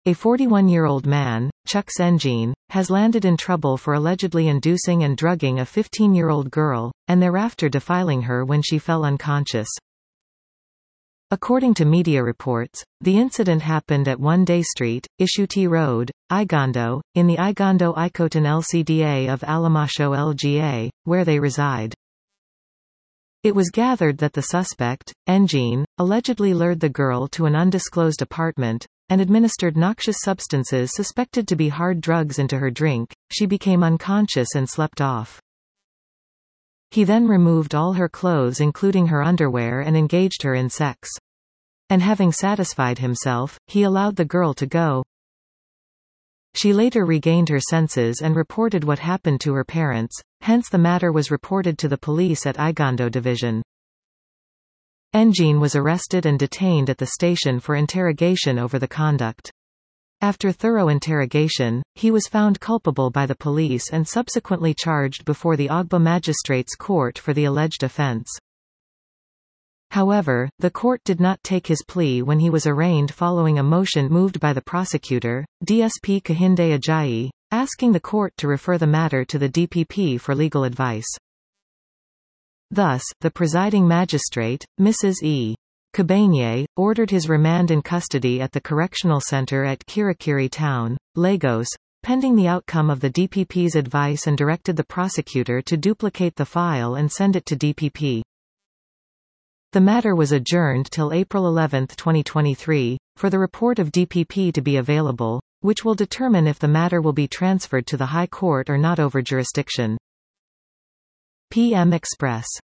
A 41-year-old man, Chuck Senjean, has landed in trouble for allegedly inducing and drugging a 15-year-old girl, and thereafter defiling her when she fell unconscious. According to media reports, the incident happened at 1 Day Street, Ishuti Road, Igondo, in the Igondo-Ikoton LCDA of Alamasho LGA, where they reside. It was gathered that the suspect, Senjean, allegedly lured the girl to an undisclosed apartment, and administered noxious substances suspected to be hard drugs into her drink. She became unconscious and slept off. He then removed all her clothes including her underwear and engaged her in sex. And having satisfied himself, he allowed the girl to go. She later regained her senses and reported what happened to her parents, hence the matter was reported to the police at Igondo Division. Senjean was arrested and detained at the station for interrogation over the conduct. After thorough interrogation, he was found culpable by the police and subsequently charged before the Ogba Magistrates Court for the alleged offense. However, the court did not take his plea when he was arraigned following a motion moved by the prosecutor, DSP Kehinde Ajayi, asking the court to refer the matter to the DPP for legal advice. Thus, the presiding magistrate, Mrs. E. Kabanye, ordered his remand in custody at the correctional center at Kirikiri Town, Lagos, pending the outcome of the DPP's advice, and directed the prosecutor to duplicate the file and send it to DPP. The matter was adjourned till April 11, 2023, for the report of DPP to be available, which will determine if the matter will be transferred to the High Court or not over jurisdiction. PM Express.